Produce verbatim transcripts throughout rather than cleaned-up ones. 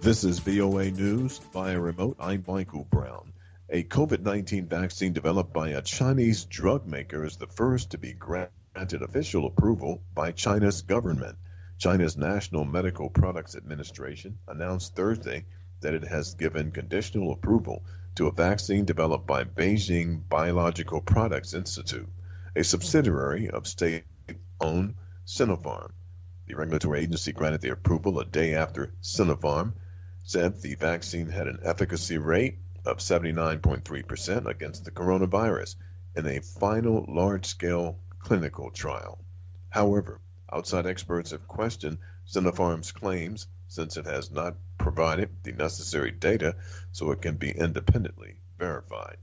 This is V O A News via remote. I'm Michael Brown. A COVID nineteen vaccine developed by a Chinese drug maker is the first to be granted official approval by China's government. China's National Medical Products Administration announced Thursday that it has given conditional approval to a vaccine developed by Beijing Biological Products Institute, a subsidiary of state-owned Sinopharm. The regulatory agency granted the approval a day after Sinopharm said the vaccine had an efficacy rate of seventy-nine point three percent against the coronavirus in a final large-scale clinical trial. However, outside experts have questioned Sinopharm's claims since it has not provided the necessary data so it can be independently verified.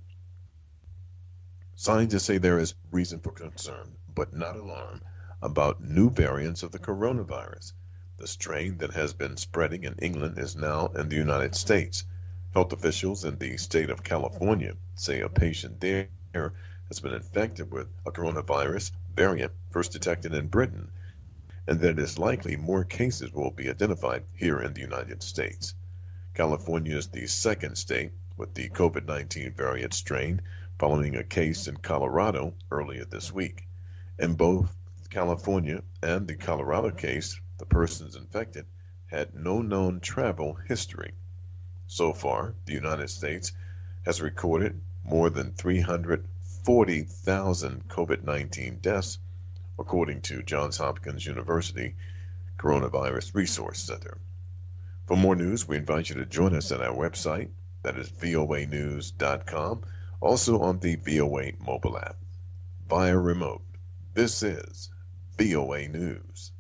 Scientists say there is reason for concern, but not alarm, about new variants of the coronavirus. The strain that has been spreading in England is now in the United States. Health officials in the state of California say a patient there has been infected with a coronavirus variant first detected in Britain, and that it is likely more cases will be identified here in the United States. California is the second state with the COVID nineteen variant strain, following a case in Colorado earlier this week. In both California and the Colorado case, the persons infected had no known travel history. So far, the United States has recorded more than three hundred forty thousand COVID nineteen deaths, according to Johns Hopkins University Coronavirus Resource Center. For more news, we invite you to join us at our website, that is V O A news dot com, also on the V O A mobile app. Via remote, this is V O A News.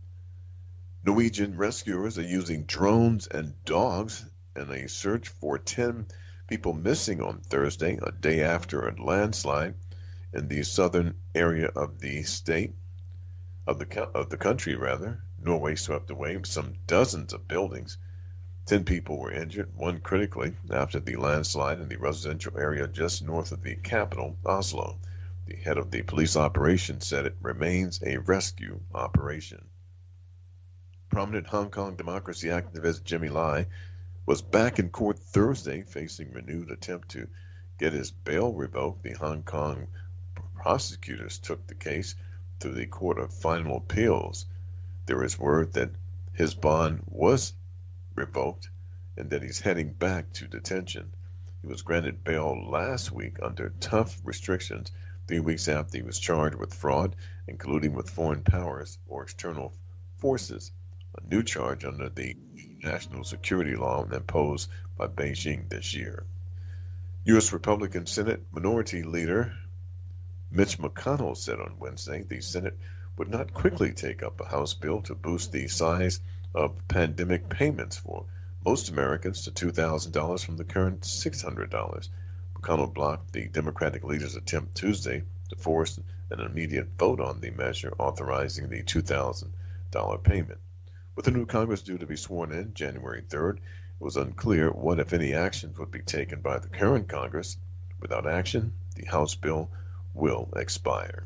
Norwegian rescuers are using drones and dogs in a search for ten people missing on Thursday, a day after a landslide in the southern area of the state, of the of the country rather. Norway swept away some dozens of buildings. Ten people were injured, one critically, after the landslide in the residential area just north of the capital, Oslo. The head of the police operation said it remains a rescue operation. Prominent Hong Kong democracy activist Jimmy Lai was back in court Thursday facing renewed attempt to get his bail revoked. The Hong Kong prosecutors took the case to the Court of Final Appeals. There is word that his bond was revoked and that he's heading back to detention. He was granted bail last week under tough restrictions, three weeks after he was charged with fraud, including with foreign powers or external forces, a new charge under the national security law imposed by Beijing this year. U S Republican Senate Minority Leader Mitch McConnell said on Wednesday the Senate would not quickly take up a House bill to boost the size of pandemic payments for most Americans to two thousand dollars from the current six hundred dollars. McConnell blocked the Democratic leader's attempt Tuesday to force an immediate vote on the measure authorizing the two thousand dollars payment. With the new Congress due to be sworn in January third, it was unclear what, if any, actions would be taken by the current Congress. Without action, the House bill will expire.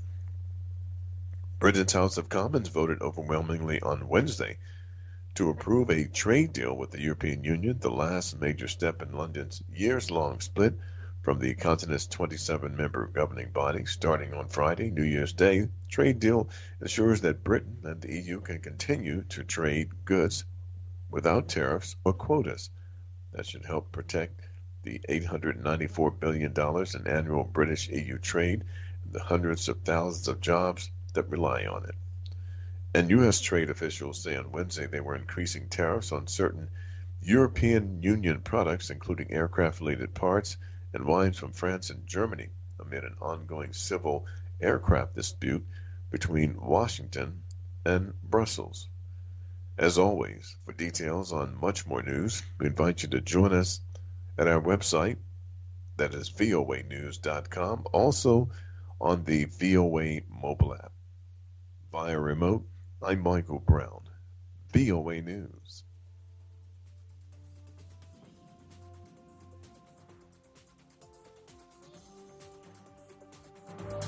Britain's House of Commons voted overwhelmingly on Wednesday to approve a trade deal with the European Union, the last major step in London's years-long split from the continent's twenty-seven member governing body. Starting on Friday, New Year's Day, the trade deal ensures that Britain and the E U can continue to trade goods without tariffs or quotas. That should help protect the eight hundred ninety-four billion dollars in annual British E U trade and the hundreds of thousands of jobs that rely on it. And U S trade officials say on Wednesday they were increasing tariffs on certain European Union products, including aircraft-related parts and wines from France and Germany, amid an ongoing civil aircraft dispute between Washington and Brussels. As always, for details on much more news, we invite you to join us at our website, that is V O A news dot com, also on the V O A mobile app. Via remote, I'm Michael Brown, V O A News.